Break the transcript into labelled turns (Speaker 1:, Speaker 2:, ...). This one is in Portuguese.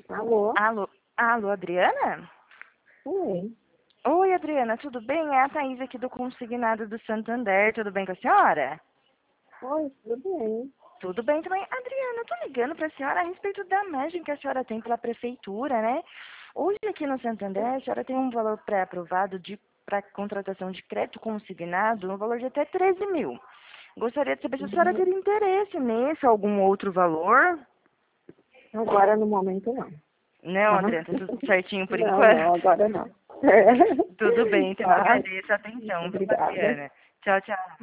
Speaker 1: Alô?
Speaker 2: Alô, alô, Adriana?
Speaker 1: Oi.
Speaker 2: Oi, Adriana, tudo bem? É a Thaís aqui do Consignado do Santander, tudo bem com a senhora?
Speaker 1: Oi, tudo bem?
Speaker 2: Tudo bem também. Adriana, eu tô ligando para a senhora a respeito da margem que a senhora tem pela prefeitura, né? Hoje aqui no Santander, a senhora tem um valor pré-aprovado para contratação de crédito consignado no valor de até 13 mil. Gostaria de saber se a senhora
Speaker 1: Uhum.
Speaker 2: teria interesse nesse, algum outro valor?
Speaker 1: Agora no momento não.
Speaker 2: Não,
Speaker 1: Tá?
Speaker 2: Adriana, tá tudo certinho por
Speaker 1: Não,
Speaker 2: enquanto?
Speaker 1: não, agora não.
Speaker 2: Tudo bem, então
Speaker 1: Tá.
Speaker 2: agradeço a atenção, viu,
Speaker 1: Obrigada.
Speaker 2: Adriana? Tchau, tchau.